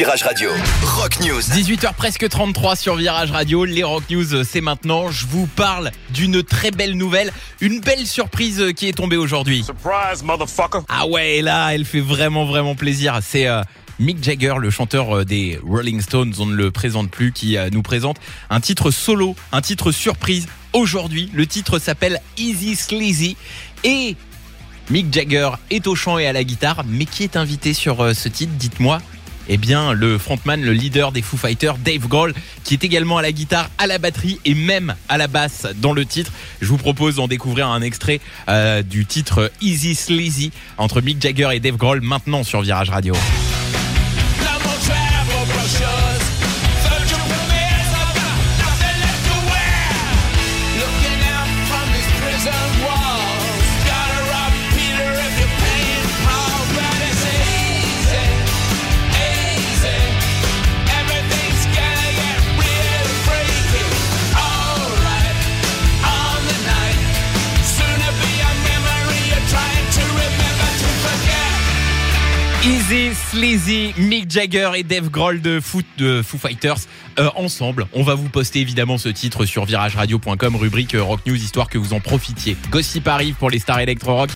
Virage Radio. Rock News. 18h presque 33 sur Virage Radio. Les Rock News, c'est maintenant. Je vous parle d'une très belle nouvelle. Une belle surprise qui est tombée aujourd'hui. Surprise, motherfucker. Ah ouais, là, elle fait vraiment plaisir. C'est Mick Jagger, le chanteur des Rolling Stones, on ne le présente plus, qui nous présente un titre solo, un titre surprise. Aujourd'hui, le titre s'appelle Easy Sleazy. Et Mick Jagger est au chant et à la guitare. Mais qui est invité sur ce titre, dites-moi? Eh bien, le frontman, le leader des Foo Fighters, Dave Grohl, qui est également à la guitare, à la batterie et même à la basse dans le titre. Je vous propose d'en découvrir un extrait du titre Easy Sleazy entre Mick Jagger et Dave Grohl maintenant sur Virage Radio. Easy Sleazy, Mick Jagger et Dave Grohl de Foo Fighters ensemble. On va vous poster évidemment ce titre sur virageradio.com, rubrique Rock News, histoire que vous en profitiez. Gossip arrive pour les stars électro-rock.